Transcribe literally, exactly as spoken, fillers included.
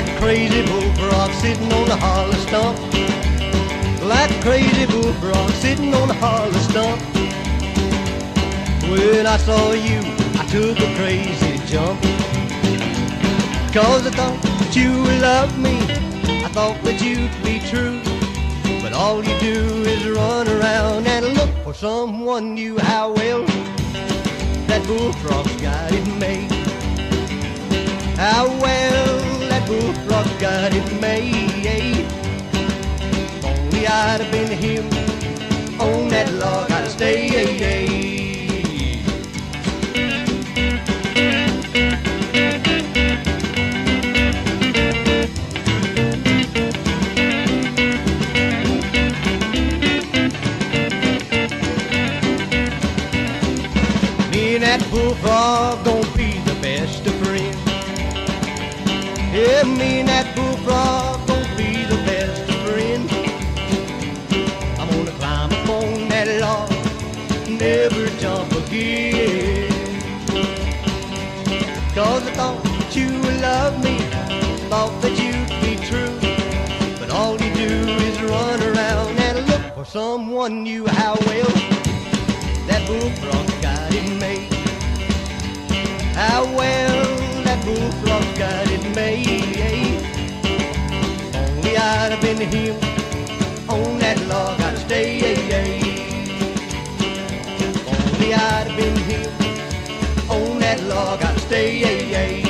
crazy bullfrog sitting on the hollow stump. Like a crazy bullfrog sitting on the hollow stump. When I saw you, I took a crazy jump. Cause I thought that you would love me, I thought that you'd be true. But all you do is run around and look for someone new. How well that bullfrog's got it made. How well that bullfrog's got it made. If only I'd have been him on that log, I'd have stayed. Me and that bullfrog gon' be the best of friends. Yeah, me and that bullfrog gon' be the best of friends. I'm gonna climb up on that log, never jump again. Cause I thought that you would love me, thought that you'd be true. But all you do is run around and look for someone new. How well that bullfrog's got it made. How well that bullfrog's got it made. Only I'd have been him on that log, I'd have stayed. Only I'd have been him on that log, I'd have stayed.